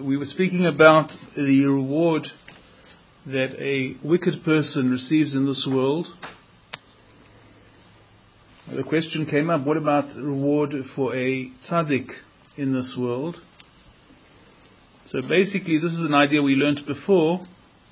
We were speaking about the reward that a wicked person receives in this world. The question came up, what about reward for a tzaddik in this world? So basically this is an idea we learnt before,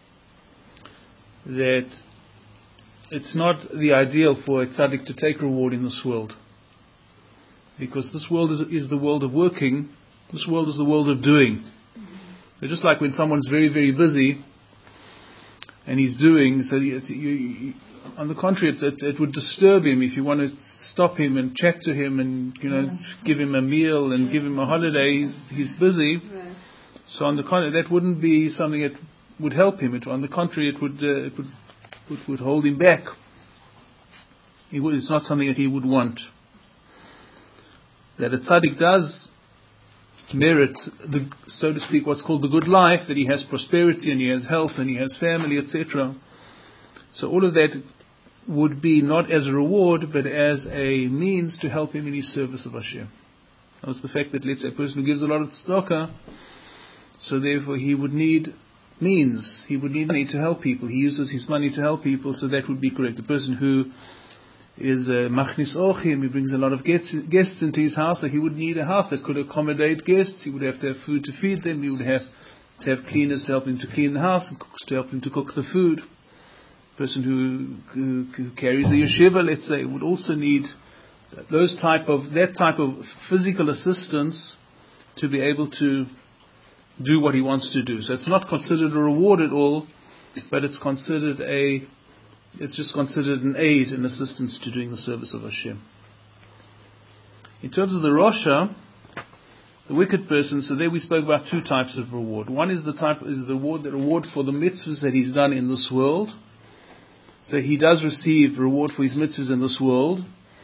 that it's not the ideal for a tzaddik to take reward in this world. Because this world is the world of working, this world is the world of doing. So just like when someone's very, very busy and he's doing, so on the contrary, it would disturb him if you want to stop him and chat to him and give him a meal and give him a holiday. He's busy. Right. So on the contrary, that wouldn't be something that would help him. On the contrary, it would hold him back. It's not something that he would want. That a tzaddik does merit, so to speak, what's called the good life, that he has prosperity and he has health and he has family, etc. So all of that would be not as a reward, but as a means to help him in his service of Hashem. That's the fact that, let's say, a person who gives a lot of tzedakah, so therefore he would need means, he would need money to help people. He uses his money to help people, so that would be correct. A person who is machnis ochim, he brings a lot of guests into his house, so he would need a house that could accommodate guests. He would have to have food to feed them. He would have to have cleaners to help him to clean the house, and cooks to help him to cook the food. A person who carries a yeshiva, let's say, would also need that type of physical assistance to be able to do what he wants to do. So it's not considered a reward at all, but it's just considered an aid and assistance to doing the service of Hashem. In terms of the Rasha, the wicked person, so there we spoke about two types of reward. One is the reward for the mitzvahs that he's done in this world. So he does receive reward for his mitzvahs in this world.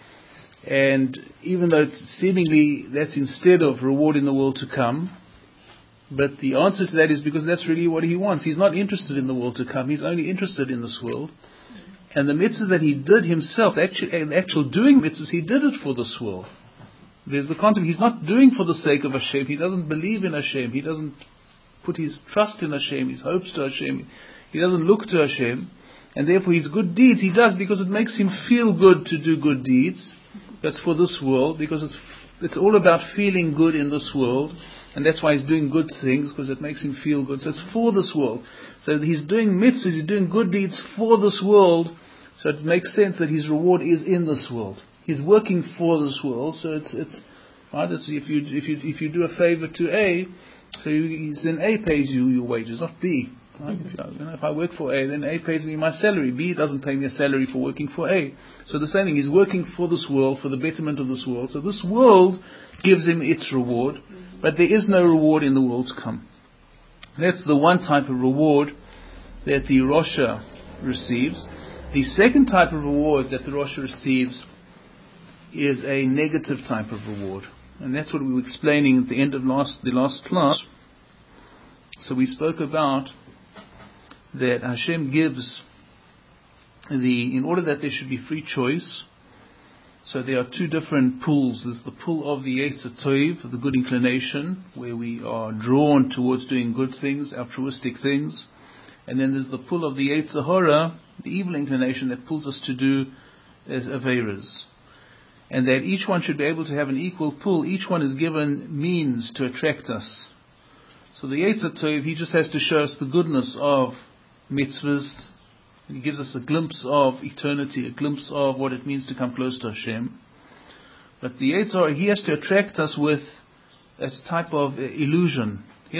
And even though it's seemingly that's instead of reward in the world to come, but the answer to that is because that's really what he wants. He's not interested in the world to come. He's only interested in this world. And the mitzvahs that he did himself, actual doing mitzvahs, he did it for this world. There's the concept, he's not doing for the sake of Hashem. He doesn't believe in Hashem. He doesn't put his trust in Hashem, his hopes to Hashem. He doesn't look to Hashem. And therefore his good deeds he does because it makes him feel good to do good deeds. That's for this world, because it's all about feeling good in this world. And that's why he's doing good things, because it makes him feel good. So it's for this world. So he's doing mitzvahs, he's doing good deeds for this world. So it makes sense that his reward is in this world. He's working for this world. So it's right. If you do a favor to A, so then A pays you your wages, not B. Right? If I work for A, then A pays me my salary. B doesn't pay me a salary for working for A. So the same thing, he's working for this world, for the betterment of this world. So this world gives him its reward, but there is no reward in the world to come. That's the one type of reward that the Rasha receives. The second type of reward that the Rasha receives is a negative type of reward. And that's what we were explaining at the end of the last class. So we spoke about that Hashem gives in order that there should be free choice. So there are two different pulls. There's the pull of the Yetzer Tov, the good inclination, where we are drawn towards doing good things, altruistic things. And then there's the pull of the Yetzer Hara, the evil inclination that pulls us to do as Averas. And that each one should be able to have an equal pull. Each one is given means to attract us. So the Yetzer Tov, he just has to show us the goodness of mitzvahs. He gives us a glimpse of eternity, a glimpse of what it means to come close to Hashem. But the Yetzer Hara, he has to attract us with a type of illusion. He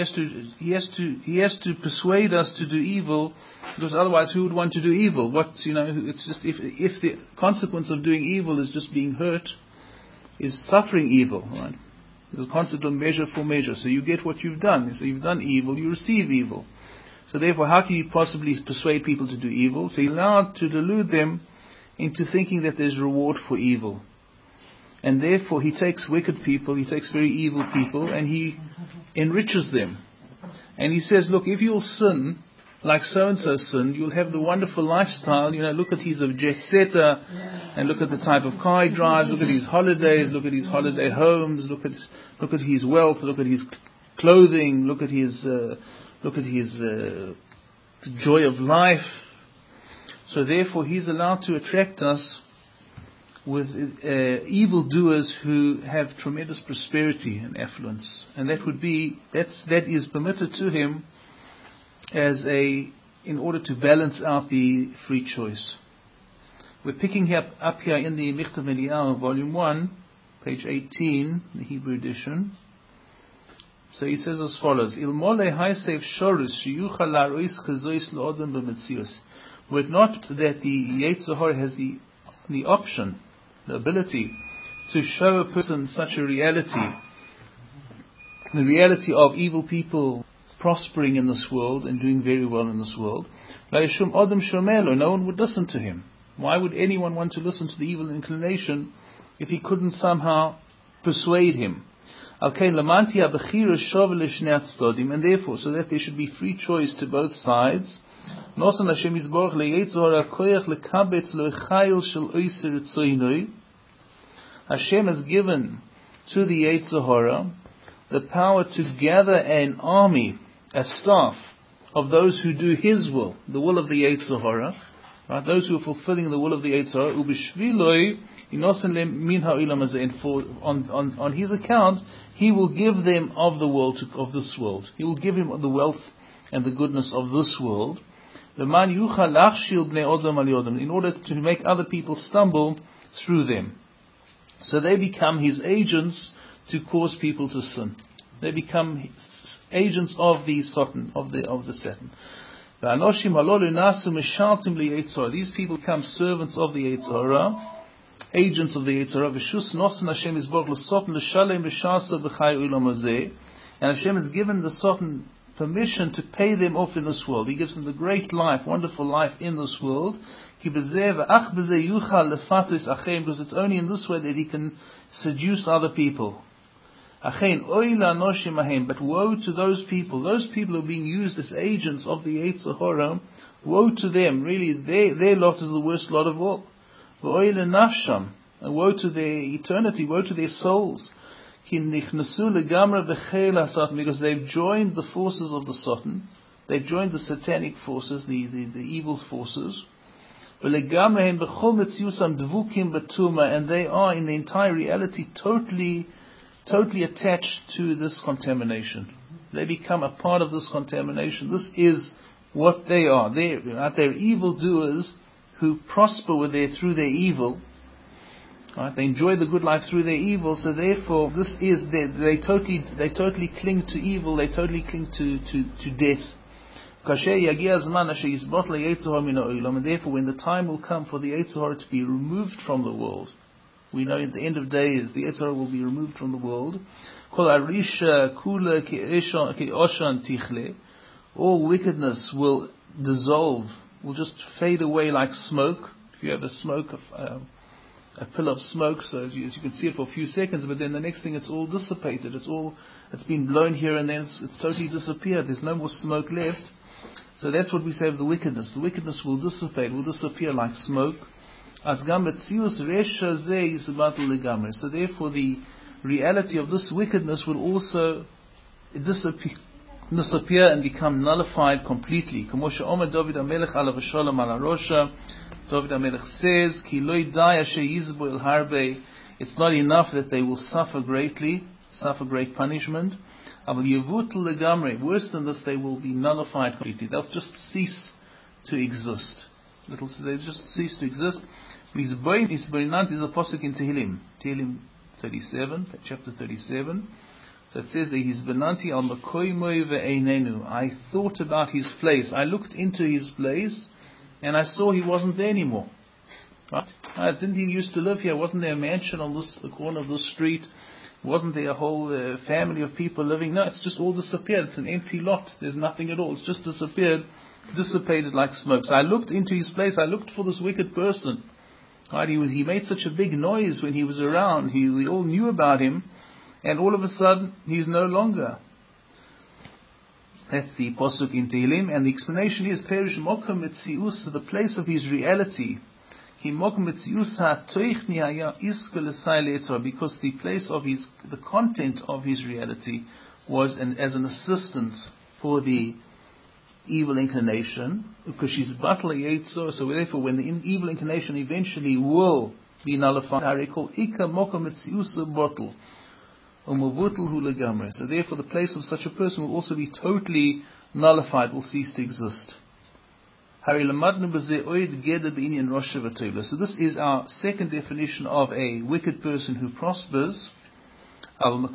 has to persuade us to do evil, because otherwise who would want to do evil? It's just if the consequence of doing evil is just being hurt, is suffering evil, right? There's a concept of measure for measure. So you get what you've done. So you've done evil, you receive evil. So therefore, how can you possibly persuade people to do evil? So he's allowed to delude them into thinking that there's reward for evil. And therefore he takes wicked people, he takes very evil people, and he enriches them. And he says, look, if you'll sin like so-and-so sinned, you'll have the wonderful lifestyle. Look at he's a jet setter, and look at the type of car he drives, look at his holidays, look at his holiday homes, look at his wealth, look at his clothing, look at his joy of life. So therefore he's allowed to attract us with evildoers who have tremendous prosperity and affluence. And that is permitted to him in order to balance out the free choice. We're picking up here in the Michtav Eliyahu, volume 1, page 18, the Hebrew edition. So he says as follows: Ilmole haisev shorus sheyuchal larois chazois laodam b'metzius. Were it not that the Yetzer Hara has the option, the ability to show a person such a reality, the reality of evil people prospering in this world and doing very well in this world, no one would listen to him. Why would anyone want to listen to the evil inclination if he couldn't somehow persuade him? And therefore, so that there should be free choice to both sides, Hashem has given to the Yetzer Hara the power to gather an army, a staff of those who do his will, the will of the Yetzer Hara, right? Those who are fulfilling the will of the Yetzer Hara. On his account, he will give them of the world, of this world. He will give him the wealth and the goodness of this world, in order to make other people stumble through them. So they become his agents to cause people to sin. They become agents of the Satan, of the Satan. These people become servants of the Yetzer Hara, agents of the Yetzer Hara. And Hashem has given the Satan permission to pay them off in this world. He gives them the great life, wonderful life in this world. Because it's only in this way that he can seduce other people. But woe to those people who are being used as agents of the Yetzer Hara. Woe to them. Really, their lot is the worst lot of all. And woe to their eternity, woe to their souls. Because they've joined the forces of the Satan, they've joined the satanic forces, the evil forces. And they are in the entire reality totally attached to this contamination. They become a part of this contamination. This is what they are. They're evildoers who prosper through their evil. Right? They enjoy the good life through their evil, so therefore they totally cling to evil, they totally cling to death. And therefore when the time will come for the Yetzer Hara to be removed from the world, we know at the end of days the Yetzer Hara will be removed from the world. All wickedness will dissolve, will just fade away like smoke. If you have a pillar of smoke, so as you can see it for a few seconds, but then the next thing it's all dissipated. It's been blown here and then it's totally disappeared. There's no more smoke left. So that's what we say of the wickedness. The wickedness will dissipate, will disappear like smoke. So therefore the reality of this wickedness will also disappear and become nullified completely. David HaMelech says, it's not enough that they will suffer greatly, suffer great punishment. Worse than this, they will be nullified completely. They'll just cease to exist. They just cease to exist. Is a pasuk in Tehillim 37, chapter 37. So it says that I thought about his place. I looked into his place and I saw he wasn't there anymore. Right? Didn't he used to live here? Wasn't there a mansion on the corner of this street? Wasn't there a whole family of people living? No, it's just all disappeared. It's an empty lot. There's nothing at all. It's just disappeared, dissipated like smoke. So I looked into his place. I looked for this wicked person. Right? He made such a big noise when he was around. We all knew about him. And all of a sudden, he's no longer. That's the pasuk in Tehillim. And the explanation is, Perish Mokum Metzius, the place of his reality. Because the place of the content of his reality was as an assistant for the evil inclination, because she's batal yetzer. So therefore, when the evil inclination eventually will be nullified, so therefore the place of such a person will also be totally nullified, will cease to exist. So this is our second definition of a wicked person who prospers. However,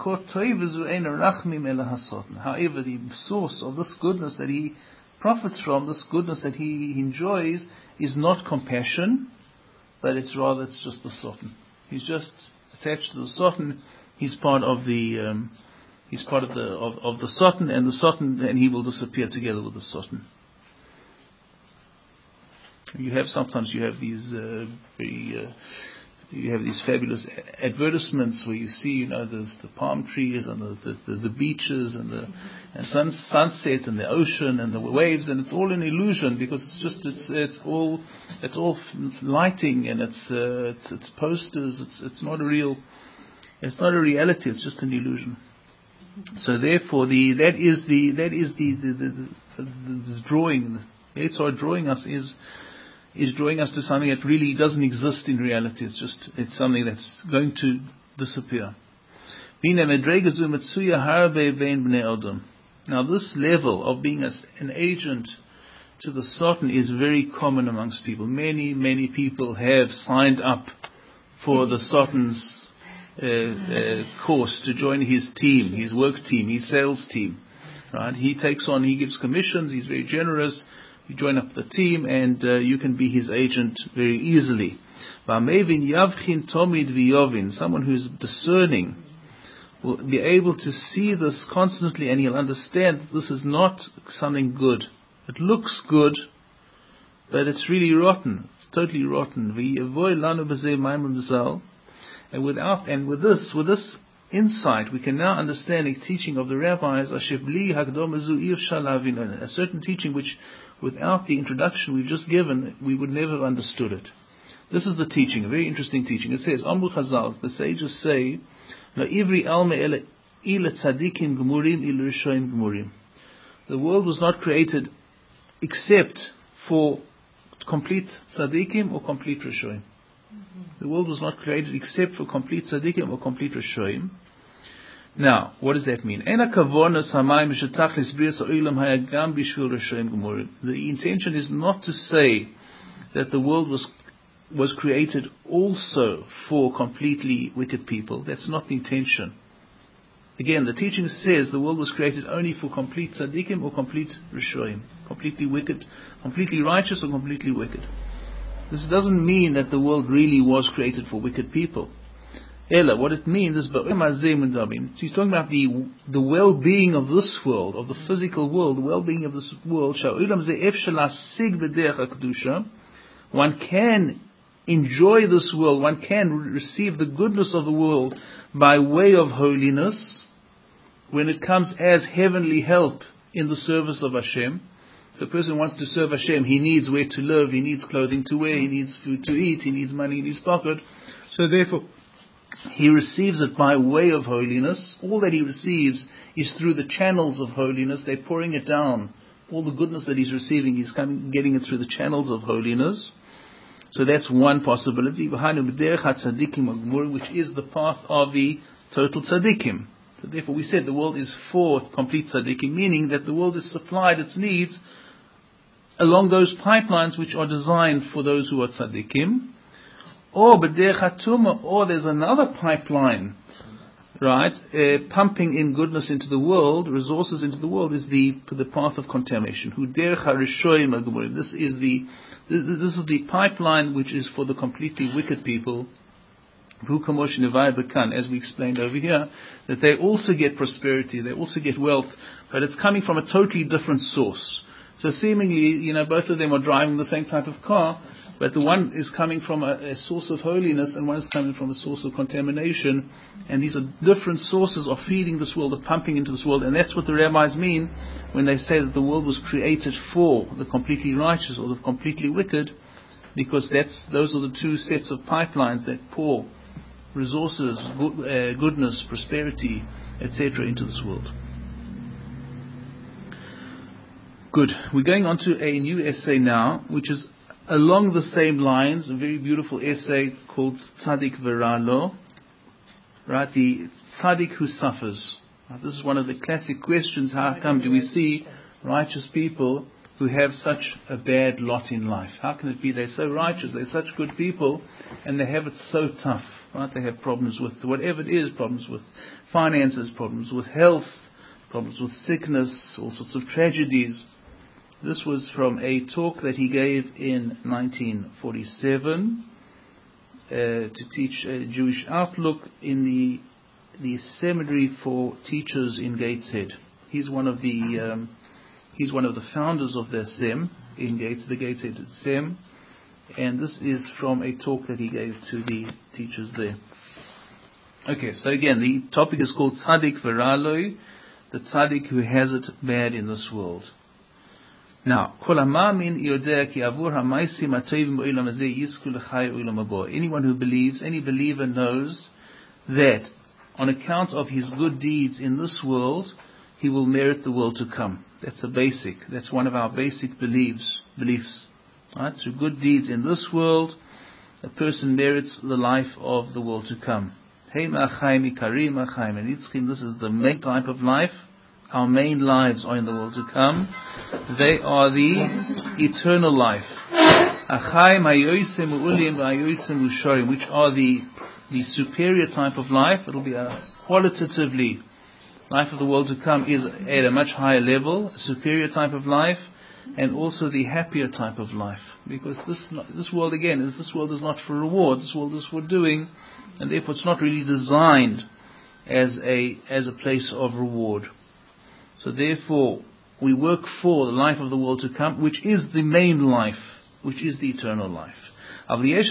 the source of this goodness that he profits from, this goodness that he enjoys, is not compassion, but it's just the sotan. He's just attached to the sotan. He's part of the of the sotan, and the sotan, and he will disappear together with the sotan. Sometimes you have these you have these fabulous advertisements where you see, there's the palm trees and the beaches and the sunset and the ocean and the waves, and it's all an illusion, because it's all lighting, and it's posters. It's not a reality. It's just an illusion. So therefore, that is the drawing. The Yitzhak drawing us is drawing us to something that really doesn't exist in reality. It's something that's going to disappear. Now this level of being an agent to the Satan is very common amongst people. Many people have signed up for the Satan's course to join his team, his work team, his sales team. Right? He gives commissions, he's very generous. You join up the team, and you can be his agent very easily. Someone who's discerning will be able to see this constantly, and he'll understand that this is not something good. It looks good, but it's really rotten. It's totally rotten. And with this insight, we can now understand a teaching of the rabbis, a certain teaching which, without the introduction we've just given, we would never have understood it. This is the teaching, a very interesting teaching. It says, Amru Chazal, the sages say, the world was not created except for complete tzaddikim or complete rishoim. The world was not created except for complete tzaddikim or complete rishoim. Now, what does that mean? The intention is not to say that the world was created also for completely wicked people. That's not the intention. Again, the teaching says the world was created only for complete tzaddikim or complete rishoim, completely wicked, completely righteous or completely wicked. This doesn't mean that the world really was created for wicked people. What it means is, he's talking about the well-being of this world, of the physical world, the well-being of this world. One can enjoy this world, one can receive the goodness of the world by way of holiness, when it comes as heavenly help in the service of Hashem. So a person wants to serve Hashem, he needs where to live, he needs clothing to wear, he needs food to eat, he needs money in his pocket. So therefore, he receives it by way of holiness. All that he receives is through the channels of holiness. They're pouring it down. All the goodness that he's receiving, he's getting it through the channels of holiness. So that's one possibility, which is the path of the total tzaddikim. So therefore we said the world is for complete tzaddikim, meaning that the world is supplied its needs along those pipelines which are designed for those who are tzaddikim. Or there's another pipeline, right, pumping in goodness into the world, resources into the world, is the path of contamination. This is the pipeline which is for the completely wicked people, as we explained over here, that they also get prosperity, they also get wealth, but it's coming from a totally different source. So seemingly, both of them are driving the same type of car, but the one is coming from a source of holiness, and one is coming from a source of contamination. And these are different sources of feeding this world, of pumping into this world. And that's what the rabbis mean when they say that the world was created for the completely righteous or the completely wicked, because those are the two sets of pipelines that pour resources, goodness, prosperity, etc. into this world. Good. We're going on to a new essay now, which is along the same lines, a very beautiful essay called Tzadik Veralo, right? The Tzadik who suffers. Right? This is one of the classic questions. How come do we see righteous people who have such a bad lot in life? How can it be they're so righteous, they're such good people, and they have it so tough? Right? They have problems with whatever it is, problems with finances, problems with health, problems with sickness, all sorts of tragedies. This was from a talk that he gave in 1947 to teach a Jewish outlook in the seminary for teachers in Gateshead. He's one of the founders of the SEM in the Gateshead SEM, and this is from a talk that he gave to the teachers there. Okay, so again, the topic is called Tzadik Veraloi, the Tzadik who has it bad in this world. Now, anyone who believes, any believer knows that on account of his good deeds in this world, he will merit the world to come. That's one of our basic beliefs. Right? Through good deeds in this world, a person merits the life of the world to come. And this is the main type of life. Our main lives are in the world to come. They are the eternal life. Which are the superior type of life. It'll be qualitatively, life of the world to come is at a much higher level, a superior type of life, and also the happier type of life. Because this world is not for reward, this world is for doing, and therefore it's not really designed as a place of reward. So therefore, we work for the life of the world to come, which is the main life, which is the eternal life. However,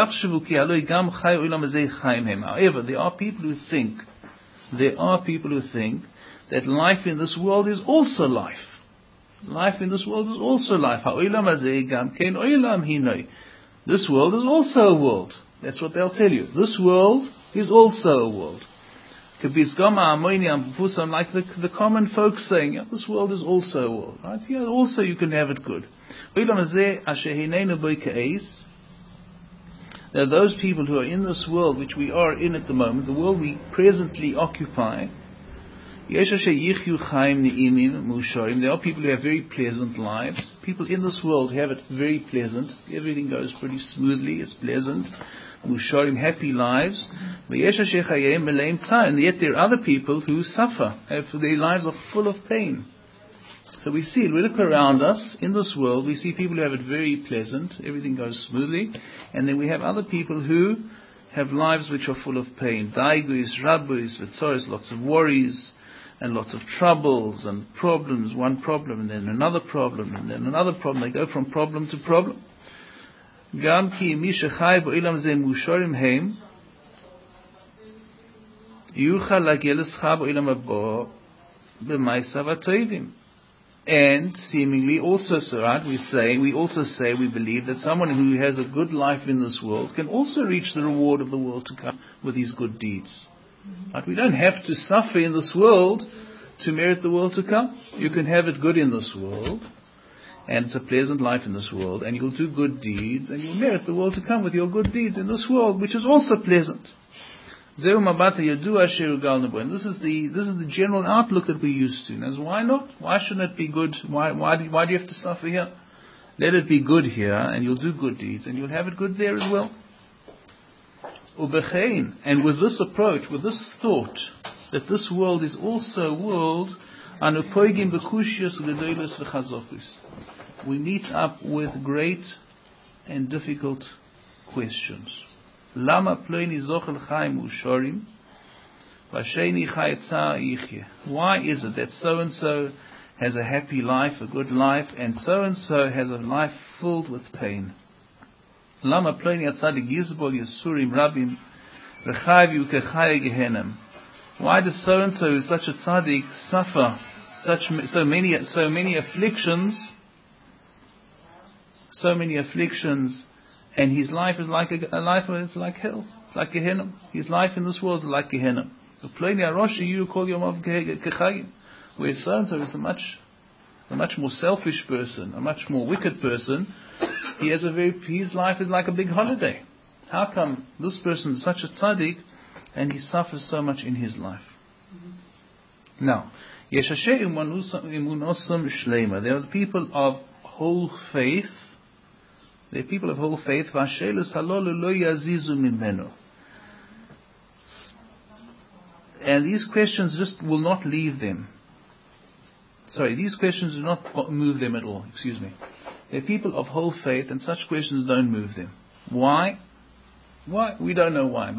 there are people who think that life in this world is also life. Life in this world is also life. This world is also a world. That's what they'll tell you. This world is also a world. Like the common folk saying, yeah, this world is also a world. Right? Yeah, also you can have it good. There are those people who are in this world which we are in at the moment, the world we presently occupy. There are people who have very pleasant lives. People in this world have it very pleasant. Everything goes pretty smoothly, it's pleasant. Musharim, happy lives. And yet there are other people who suffer. Their lives are full of pain. So we look around us in this world, we see people who have it very pleasant, everything goes smoothly, and then we have other people who have lives which are full of pain. Daiguis, rabuis, vitzoris, lots of worries, and lots of troubles and problems, one problem, and then another problem, and then another problem. They go from problem to problem. Gam ki mi shechai ba'olam ze musharim heim, yuchal lagelescha ba'olam haba b'maisav ha'tovim. And seemingly also, right, we believe that someone who has a good life in this world can also reach the reward of the world to come with his good deeds. Right? We don't have to suffer in this world to merit the world to come. You can have it good in this world, and it's a pleasant life in this world, and you'll do good deeds, and you'll merit the world to come with your good deeds in this world, which is also pleasant. And this is the general outlook that we're used to. And why not? Why shouldn't it be good? Why do you have to suffer here? Let it be good here, and you'll do good deeds, and you'll have it good there as well. And with this approach, with this thought, that this world is also a world, we meet up with great and difficult questions. Lama pleni zochel chaim ushorim, v'sheni chai tzar yichye. Why is it that so and so has a happy life, a good life, and so has a life filled with pain? Lama pleni atzadik yizbol yisurim rabim v'chayv yukechai gehenem. Why does so and so, who's such a tzaddik, suffer so many afflictions? So many afflictions. And his life is like a life is like hell. It's like Gehenna. His life in this world is like Gehenna. Where so and so is a a much more selfish person, a much more wicked person, his life is like a big holiday. How come this person is such a tzaddik and he suffers so much in his life? Now, there are the people of whole faith. They are people of whole faith. And these questions just will not leave them. These questions do not move them at all. Excuse me. They're people of whole faith, and such questions don't move them. Why? Why? We don't know why.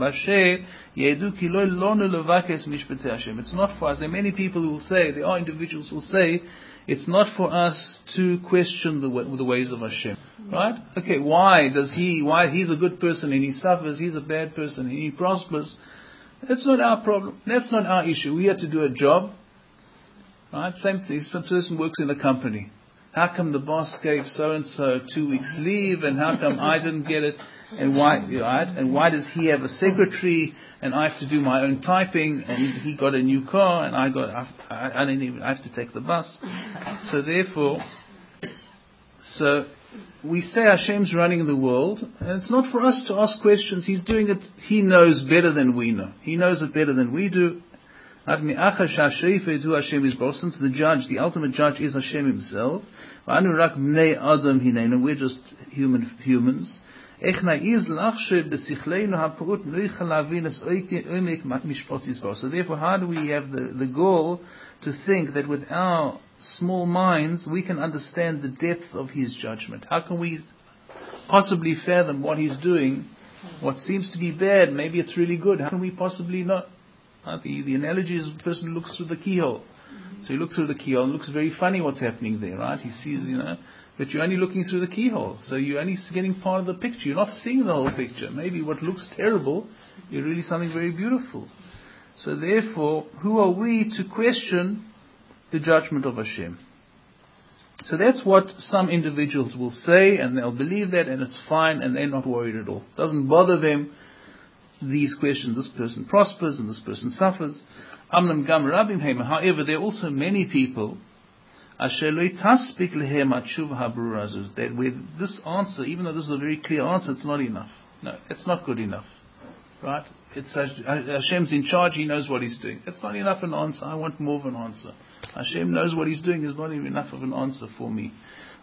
It's not for us. There are many people who will say, there are individuals who will say, it's not for us to question the ways of Hashem. Right? Okay, why he's a good person and he suffers, he's a bad person and he prospers. That's not our problem. That's not our issue. We have to do a job. Right? Same thing. Some person works in a company. How come the boss gave so-and-so 2 weeks leave, and how come I didn't get it? And why, right? And why does he have a secretary, and I have to do my own typing, and he got a new car, and I have to take the bus. So therefore, we say Hashem's running the world, and it's not for us to ask questions. He's doing it. He knows better than we know. He knows it better than we do. The judge, the ultimate judge, is Hashem Himself. We're just humans. So therefore, how do we have the goal to think that with our small minds we can understand the depth of His judgment? How can we possibly fathom what He's doing? What seems to be bad, maybe it's really good. How can we possibly not? The analogy is the person who looks through the keyhole. So he looks through the keyhole and looks very funny what's happening there, right? He sees, but you're only looking through the keyhole. So you're only getting part of the picture. You're not seeing the whole picture. Maybe what looks terrible is really something very beautiful. So therefore, who are we to question the judgment of Hashem? So that's what some individuals will say, and they'll believe that, and it's fine, and they're not worried at all. It doesn't bother them. These questions, this person prospers and this person suffers. However, there are also many people that with this answer, even though this is a very clear answer, it's not enough. No, it's not good enough. Right? It's Hashem's in charge, He knows what He's doing. That's not enough an answer. I want more of an answer. Hashem knows what He's doing is not even enough of an answer for me.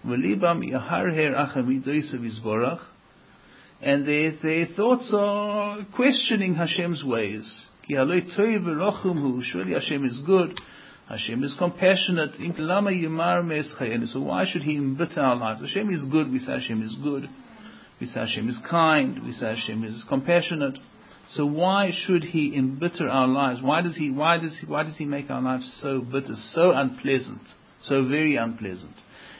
And their thoughts are questioning Hashem's ways. Surely Hashem is good. Hashem is compassionate. So why should He embitter our lives? Hashem is good. We say Hashem is good. We say Hashem is kind. We say Hashem is compassionate. So why should He embitter our lives? Why does He make our lives so bitter, so unpleasant, so very unpleasant?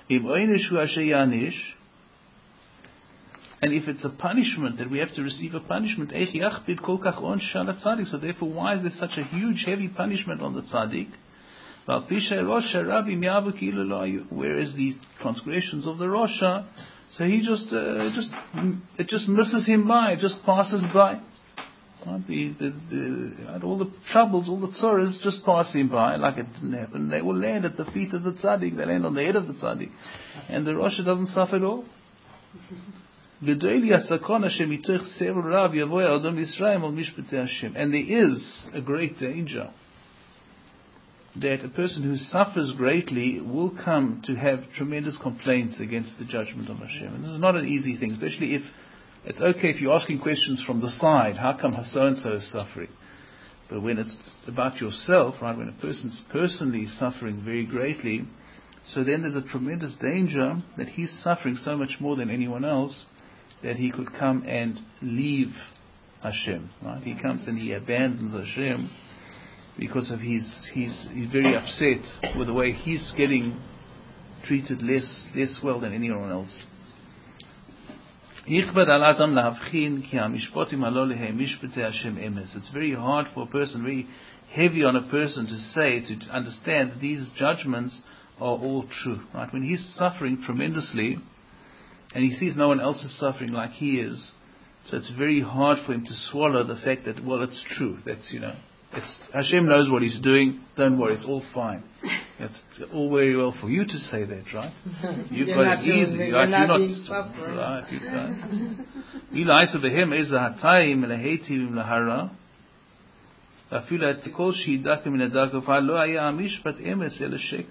And if it's a punishment, that we have to receive a punishment, so therefore why is there such a huge, heavy punishment on the tzaddik? Whereas the transgressions of the Rosha, so he it just misses him by, it just passes by. All the troubles, all the tzoras just pass him by like it didn't happen. They will land at the feet of the tzaddik, they land on the head of the tzaddik. And the Rosha doesn't suffer at all. And there is a great danger that a person who suffers greatly will come to have tremendous complaints against the judgment of Hashem. And this is not an easy thing, especially if it's okay if you're asking questions from the side. How come so-and-so is suffering? But when it's about yourself, right, when a person's personally suffering very greatly, so then there's a tremendous danger that he's suffering so much more than anyone else that he could come and leave Hashem. Right? He comes and he abandons Hashem because of he's very upset with the way he's getting treated less well than anyone else. It's very hard for a person, very heavy on a person to understand that these judgments are all true. Right? When he's suffering tremendously, and he sees no one else is suffering like he is, so it's very hard for him to swallow the fact that, well, it's true. That's, it's Hashem knows what He's doing. Don't worry, it's all fine. It's all very well for you to say that, right? You've You're got it easy. you're Right? not You're being not. proper. Right? You've done. Ila isa behem eza hatayim lehetivim lahara. Afila et kol sheidaka min adaka fa lo haya amishpat emes el sheker.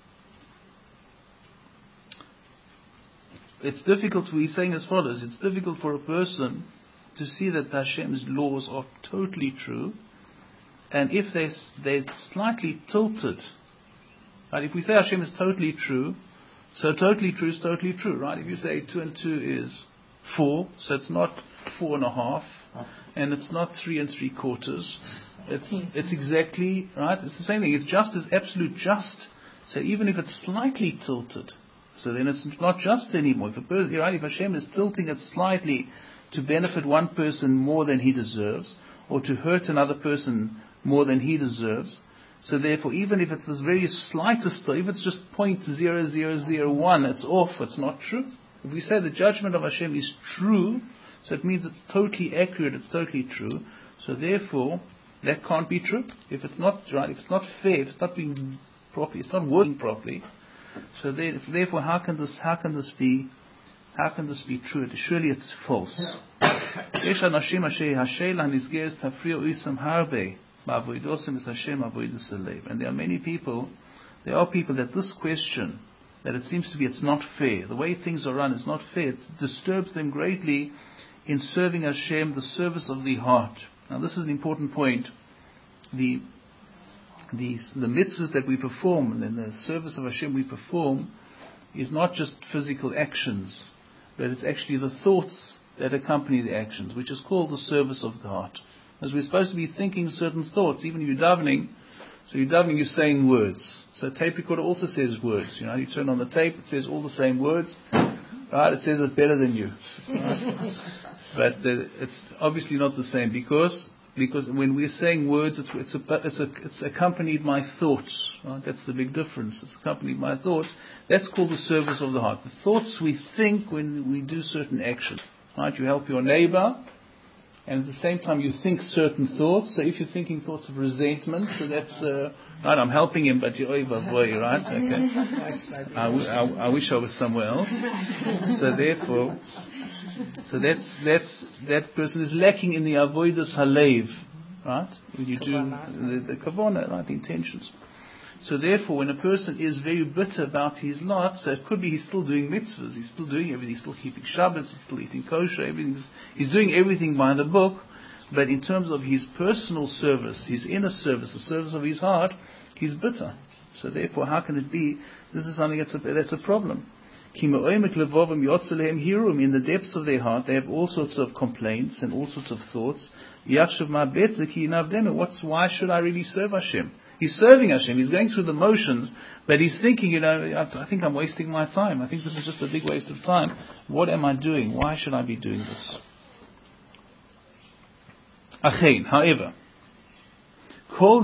It's difficult. We're saying as follows: it's difficult for a person to see that Hashem's laws are totally true, and if they're slightly tilted. Right? If we say Hashem is totally true, so totally true is totally true, right? If you say 2 and 2 is 4, so it's not 4.5, and it's not 3 3/4. It's exactly right. It's the same thing. It's just as absolute just. So even if it's slightly tilted, so then it's not just anymore. If Hashem is tilting it slightly to benefit one person more than he deserves, or to hurt another person more than he deserves. So therefore, even if it's the very slightest, if it's just 0.0001, it's off, it's not true. If we say the judgment of Hashem is true, so it means it's totally accurate, it's totally true. So therefore, that can't be true. If it's not right, if it's not fair, if it's not being properly, it's not working properly. So therefore, how can this be true? Surely it's false. And there are many people, that this question, that it seems to be it's not fair, the way things are run is not fair, it disturbs them greatly in serving Hashem, the service of the heart. Now this is an important point. The mitzvahs that we perform, and the service of Hashem we perform, is not just physical actions, but it's actually the thoughts that accompany the actions, which is called the service of the heart. As we're supposed to be thinking certain thoughts, even if you're davening, you're saying words. So a tape recorder also says words. You turn on the tape, it says all the same words. Right? It says it better than you. Right? But it's obviously not the same because when we're saying words, it's accompanied by thoughts. Right? That's the big difference. It's accompanied by thoughts. That's called the service of the heart. The thoughts we think when we do certain actions. Right? You help your neighbor, and at the same time you think certain thoughts. So if you're thinking thoughts of resentment, so that's right. I'm helping him, but you're boy, right? Okay. I wish I was somewhere else. So therefore, that person is lacking in the avodas halev, right? When you do the kavanah, right? The intentions. So therefore, when a person is very bitter about his lot, so it could be he's still doing mitzvahs, he's still doing everything, he's still keeping Shabbos, he's still eating kosher, he's doing everything by the book, but in terms of his personal service, his inner service, the service of his heart, he's bitter. So therefore, how can it be? This is something that's a problem. In the depths of their heart, they have all sorts of complaints and all sorts of thoughts. Why should I really serve Hashem? He's serving Hashem, he's going through the motions, but he's thinking, I think I'm wasting my time. I think this is just a big waste of time. What am I doing? Why should I be doing this? However, all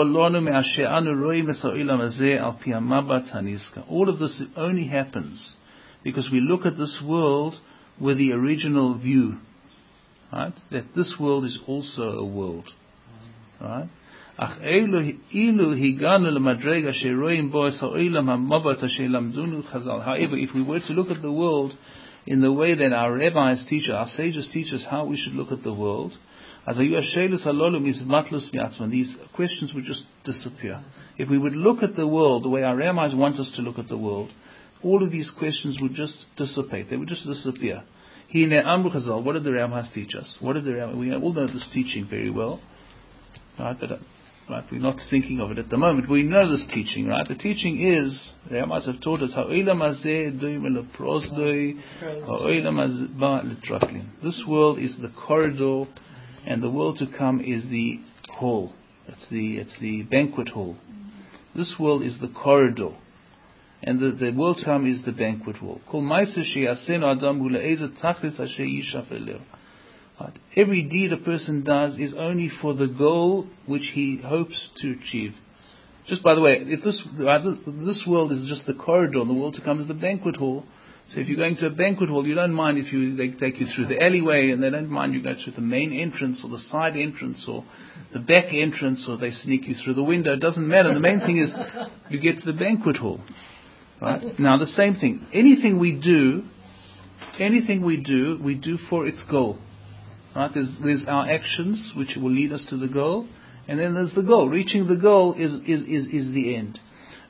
of this only happens because we look at this world with the original view, right? That this world is also a world, right? However, if we were to look at the world in the way that our rabbis teach us, our sages teach us how we should look at the world, these questions would just disappear. If we would look at the world the way our rabbis want us to look at the world, all of these questions would just dissipate. They would just disappear. What did the rabbis teach us? We all know this teaching very well, right? But we're not thinking of it at the moment. We know this teaching, right? The teaching is, the rabbis have taught us, this world is the corridor, and the world to come is the hall. It's the banquet hall. This world is the corridor, and the world to come is the banquet hall. Every deed a person does is only for the goal which he hopes to achieve. Just by the way, if this world is just the corridor and the world to come is the banquet hall, So if you're going to a banquet hall, you don't mind if they take you through the alleyway, and they don't mind you go through the main entrance or the side entrance or the back entrance, or they sneak you through the window. It doesn't matter. The main thing is you get to the banquet hall. Right? Now the same thing. Anything we do, we do for its goal. Right? There's our actions which will lead us to the goal, and then there's the goal. Reaching the goal is the end.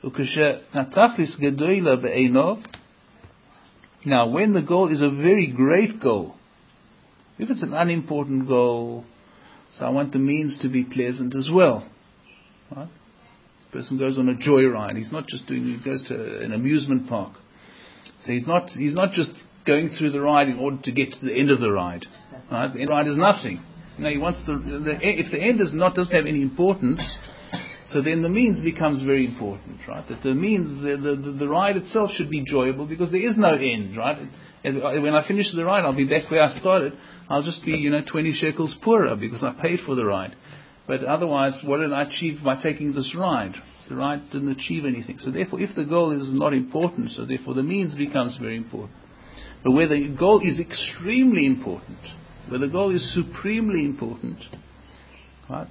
Now, when the goal is a very great goal, if it's an unimportant goal, so I want the means to be pleasant as well. Right? The person goes on a joyride. He goes to an amusement park. So he's not just going through the ride in order to get to the end of the ride. Right? The end of the ride is nothing. He wants if the end doesn't have any importance, so then the means becomes very important, right? That the means, the ride itself should be enjoyable because there is no end, right? And when I finish the ride, I'll be back where I started. I'll just be, 20 shekels poorer because I paid for the ride. But otherwise, what did I achieve by taking this ride? The ride didn't achieve anything. So therefore, if the goal is not important, so therefore the means becomes very important. But where the goal is extremely important, where the goal is supremely important, right?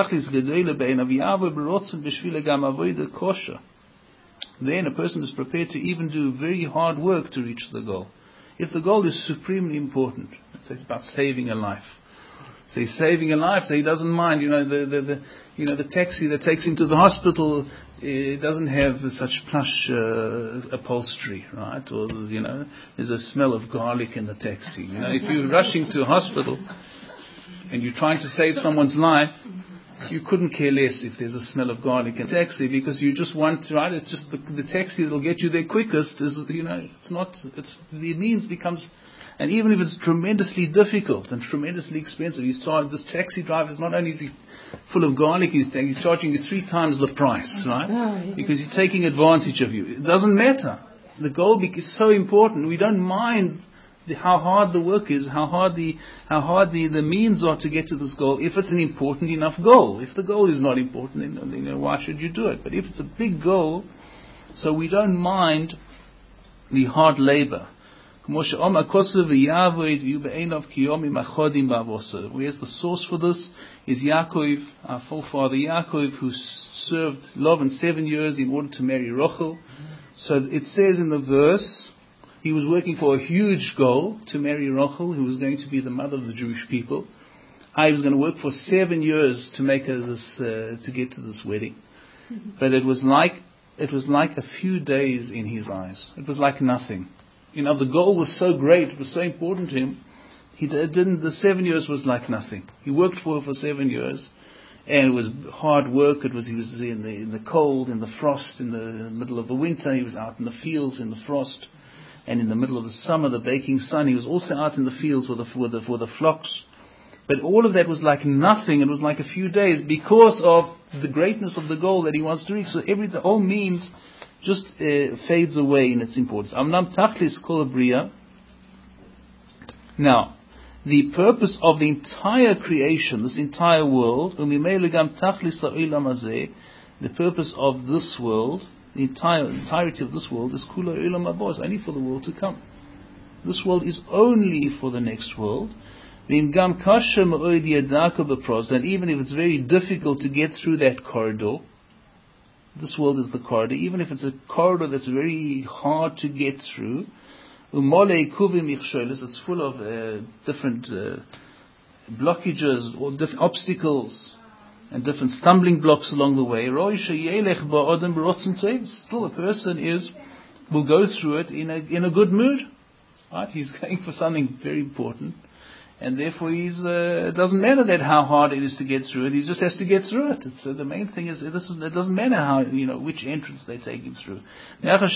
Then a person is prepared to even do very hard work to reach the goal. If the goal is supremely important, let's say it's about saving a life. So he's saving a life, so he doesn't mind. The taxi that takes him to the hospital, it doesn't have such plush upholstery, right? Or there's a smell of garlic in the taxi. If you're rushing to a hospital and you're trying to save someone's life, you couldn't care less if there's a smell of garlic in the taxi, because you just want, right? It's just the taxi that'll get you there quickest. The means becomes. And even if it's tremendously difficult and tremendously expensive, this taxi driver is not only full of garlic, he's charging you 3 times the price, right? Because he's taking advantage of you. It doesn't matter. The goal is so important. We don't mind how hard the work is, how hard the means are to get to this goal, if it's an important enough goal. If the goal is not important, then why should you do it? But if it's a big goal, so we don't mind the hard labor. Where's the source for this? Is Yaakov, our forefather Yaakov, who served Lavan 7 years in order to marry Rachel. So it says in the verse, he was working for a huge goal to marry Rachel, who was going to be the mother of the Jewish people. He was going to work for 7 years to make her to get to this wedding. But it was like a few days in his eyes. It was like nothing. The goal was so great, it was so important to him. The 7 years was like nothing. He worked for 7 years, and it was hard work. He was in the cold, in the frost, in the middle of the winter. He was out in the fields in the frost, and in the middle of the summer, the baking sun. He was also out in the fields with the flocks. But all of that was like nothing. It was like a few days because of the greatness of the goal that he wants to reach. So the whole means just fades away in its importance. Amnam tachlis kol bria. Now, the purpose of the entire creation, this entire world, the purpose of this world, the entirety of this world is kula olam haba, only for the world to come. This world is only for the next world. And even if it's very difficult to get through that corridor, this world is the corridor. Even if it's a corridor that's very hard to get through, it's full of different blockages or different obstacles and different stumbling blocks along the way. Still, a person will go through it in a good mood. Right? He's going for something very important. And therefore, it doesn't matter how hard it is to get through it. He just has to get through it. The main thing is, it doesn't matter which entrance they take him through. This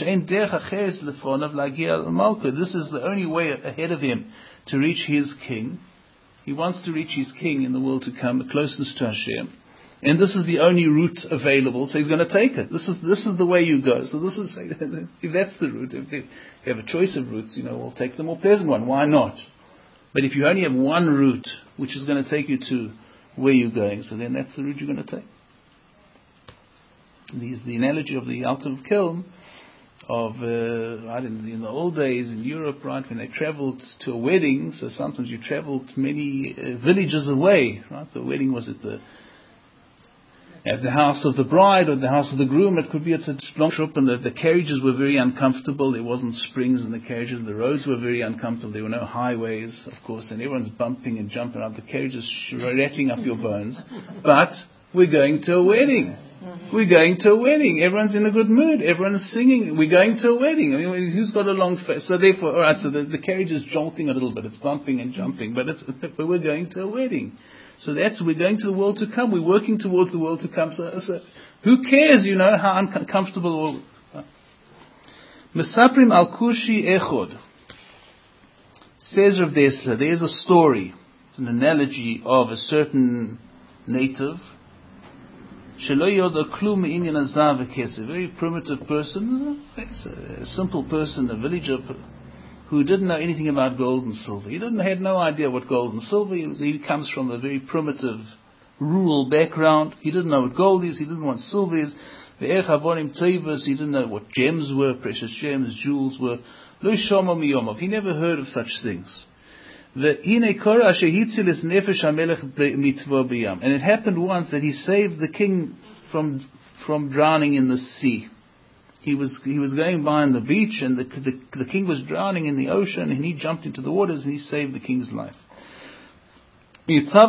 is the only way ahead of him to reach his king. He wants to reach his king in the world to come, the closeness to Hashem. And this is the only route available, so he's going to take it. This is the way you go. So if that's the route, if you have a choice of routes, we'll take the more pleasant one. Why not? But if you only have one route, which is going to take you to where you're going, so then that's the route you're going to take. This is the analogy of the Altar of Kelm, in the old days in Europe, right, when they traveled to a wedding, so sometimes you traveled many villages away, right? The wedding was at the house of the bride or the house of the groom. It could be at a long trip, and the carriages were very uncomfortable. There wasn't springs in the carriages. The roads were very uncomfortable. There were no highways, of course, and everyone's bumping and jumping up. The carriages rattling up your bones. But we're going to a wedding. We're going to a wedding. Everyone's in a good mood. Everyone's singing. We're going to a wedding. I mean, who's got a long face? So therefore, all right. So the carriage is jolting a little bit. It's bumping and jumping, but we're going to a wedding. So we're going to the world to come. We're working towards the world to come. So who cares? How uncomfortable. Mesaprim al Kushi Echod, says Rav Dessler. There's a story. It's an analogy of a certain native. A very primitive person, a simple person, a villager who didn't know anything about gold and silver. He had no idea what gold and silver is. He comes from a very primitive, rural background. He didn't know what gold is. He didn't know what silver is. He didn't know what gems were, precious gems, jewels were. He never heard of such things. And it happened once that he saved the king from drowning in the sea. He was going by on the beach, and the king was drowning in the ocean, and he jumped into the waters and he saved the king's life. So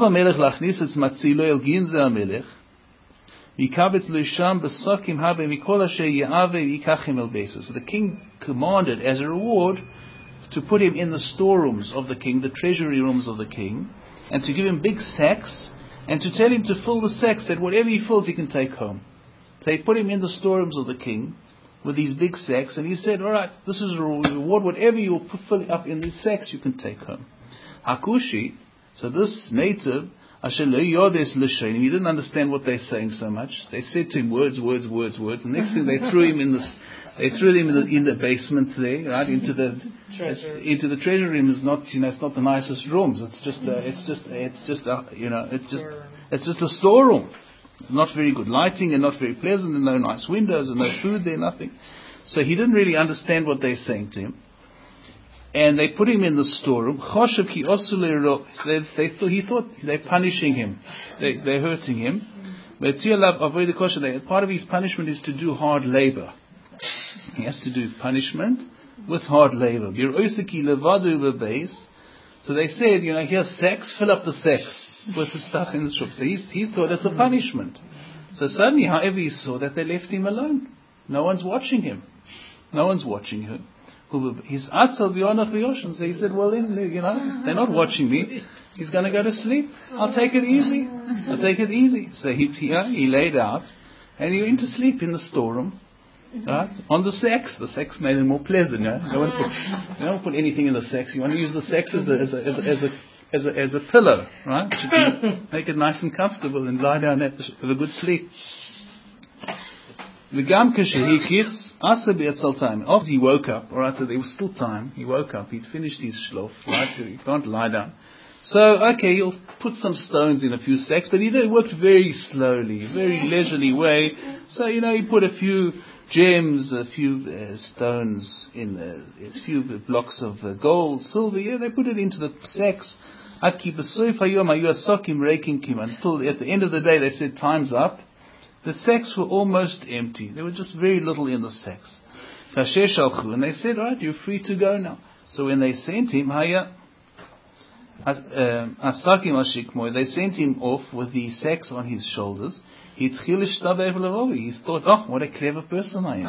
the king commanded as a reward to put him in the storerooms of the king, the treasury rooms of the king, and to give him big sacks, and to tell him to fill the sacks, that whatever he fills he can take home. So he put him in the storerooms of the king with these big sacks, and he said, all right, this is a reward, whatever you fill up in these sacks you can take home. Hakushi, so this native, he didn't understand what they're saying so much. They said to him words, and the next thing they threw him in the basement there, right, into the treasury room. Is not, it's not the nicest rooms. It's just a storeroom. Not very good lighting and not very pleasant, and no nice windows and no food there, nothing. So he didn't really understand what they're saying to him. And they put him in the storeroom. He thought they're punishing him. They're hurting him. Part of his punishment is to do hard labor. He has to do punishment with hard labor. So they said, here's sacks, fill up the sacks with the stuff in the shop. So he thought it's a punishment. So suddenly, however, he saw that they left him alone. No one's watching him. He's atzal b'yonach v'yoshen. So he said, well then, they're not watching me. He's going to go to sleep. I'll take it easy. So he laid out, and he went to sleep in the storeroom. Right? On the sacks. The sacks made it more pleasant. No one put anything in the sacks. You want to use the sacks as a pillow, right? Make it nice and comfortable and lie down with a good sleep. After he woke up, alright, so there was still time. He woke up, he'd finished his shlof, right? He can't lie down. So, okay, he'll put some stones in a few sacks, but he worked very slowly, very leisurely way. So, he put a few gems, a few stones in a few blocks of gold, silver. Yeah, they put it into the sacks. Until at the end of the day, they said, time's up. The sacks were almost empty. There was just very little in the sacks. And they said, right, you're free to go now. So when they sent him, they sent him off with the sacks on his shoulders. He thought, what a clever person I am.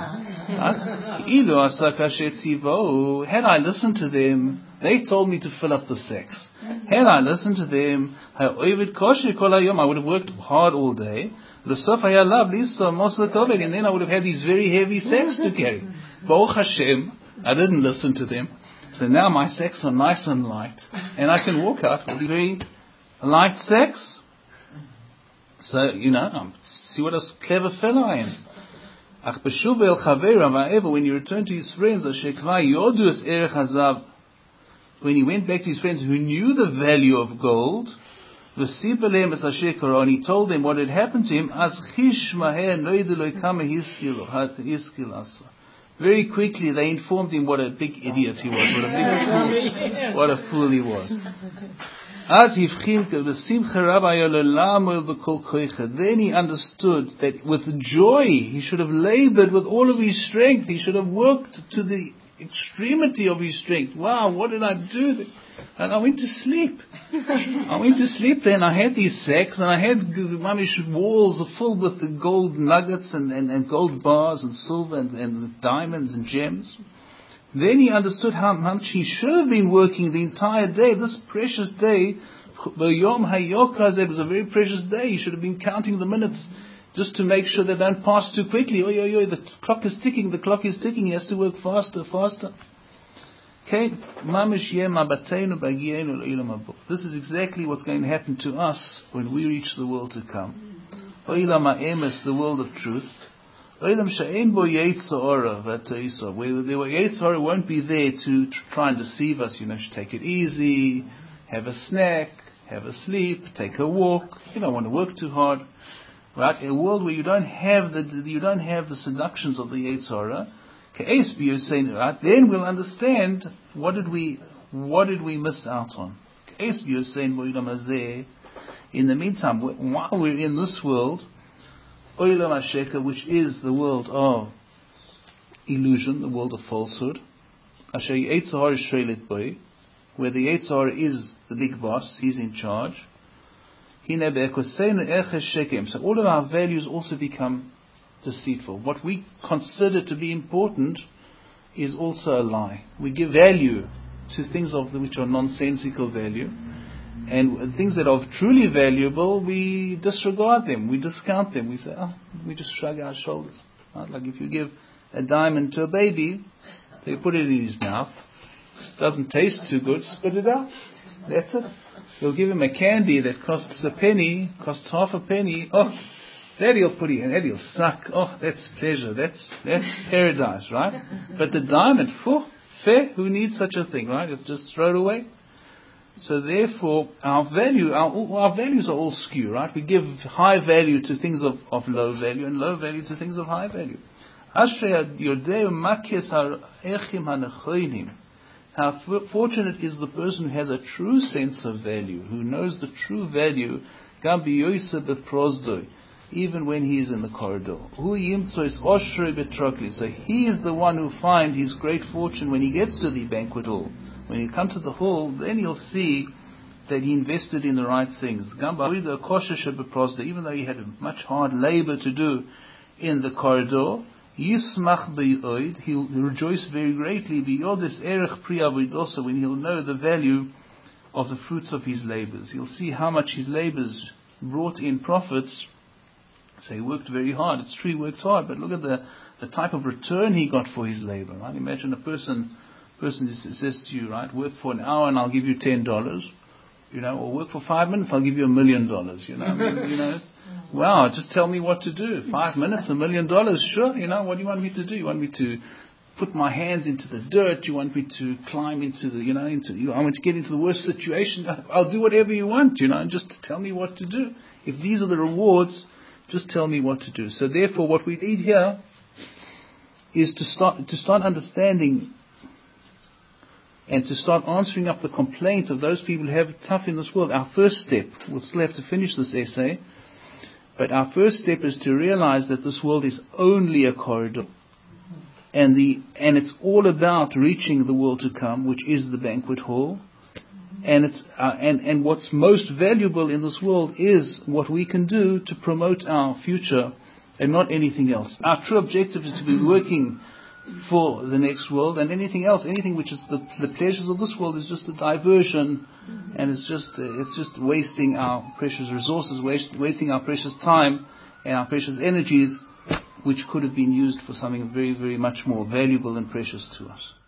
Had I listened to them, they told me to fill up the sacks. Had I listened to them, I would have worked hard all day. And then I would have had these very heavy sacks to carry. Baruch Hashem, I didn't listen to them. So now my sacks are nice and light, and I can walk out with very light sacks. So, see what a clever fellow I am. However, when you return to his friends, when he went back to his friends who knew the value of gold, and he told them what had happened to him, Very quickly they informed him what a big idiot he was, what a big fool, what a fool he was. Then he understood that with joy he should have labored with all of his strength. He should have worked to the extremity of his strength. Wow, what did I do? And I went to sleep. I went to sleep there, and I had these sacks, and I had the mamish walls filled with the gold nuggets and gold bars and silver and diamonds and gems. Then he understood how much he should have been working the entire day, this precious day. It was a very precious day. He should have been counting the minutes just to make sure they don't pass too quickly. The clock is ticking, He has to work faster. Okay, this is exactly what's going to happen to us when we reach the world to come. The world of truth. Where the Yetzer Hara won't be there to try and deceive us. Take it easy, have a snack, have a sleep, take a walk. You don't want to work too hard, right? A world where you don't have the seductions of the Yetzer Hara. Right? Then we'll understand what did we miss out on. In the meantime, while we're in this world, which is the world of illusion, the world of falsehood, where the Yetzer Hara is the big boss, he's in charge. So all of our values also become deceitful. What we consider to be important is also a lie. We give value to things which are nonsensical value, and things that are truly valuable, we disregard them, we discount them, we say, we just shrug our shoulders. Right? Like if you give a diamond to a baby, they put it in his mouth, doesn't taste too good, spit it out. That's it. You'll give him a candy that costs a penny, costs half a penny, that he'll put in, that he'll suck. That's pleasure, that's paradise, right? But the diamond, fair, who needs such a thing, right? It's just throw it away. So therefore, our values are all skew, right? We give high value to things of low value and low value to things of high value. How fortunate is the person who has a true sense of value, who knows the true value, even when he is in the corridor. So he is the one who finds his great fortune when he gets to the banquet hall. When you come to the hall, then you'll see that he invested in the right things. Even though he had much hard labor to do in the corridor, he'll rejoice very greatly when he'll know the value of the fruits of his labors. He'll see how much his labors brought in profits. So he worked very hard. It's true, he worked hard, but look at the type of return he got for his labor. Right? Imagine a person says to you, right, work for an hour and I'll give you $10, or work for 5 minutes, I'll give you $1 million, wow, just tell me what to do. 5 minutes, $1 million, sure, what do you want me to do? You want me to put my hands into the dirt? You want me to climb into I want to get into the worst situation? I'll do whatever you want, and just tell me what to do. If these are the rewards, just tell me what to do. So therefore, what we need here is to start understanding and to start answering up the complaints of those people who have it tough in this world. Our first step, we'll still have to finish this essay, but our first step is to realize that this world is only a corridor, and it's all about reaching the world to come, which is the banquet hall. And it's and what's most valuable in this world is what we can do to promote our future, and not anything else. Our true objective is to be working for the next world, and anything which is the pleasures of this world is just a diversion, and it's just wasting our precious resources, wasting our precious time and our precious energies, which could have been used for something very, very much more valuable and precious to us.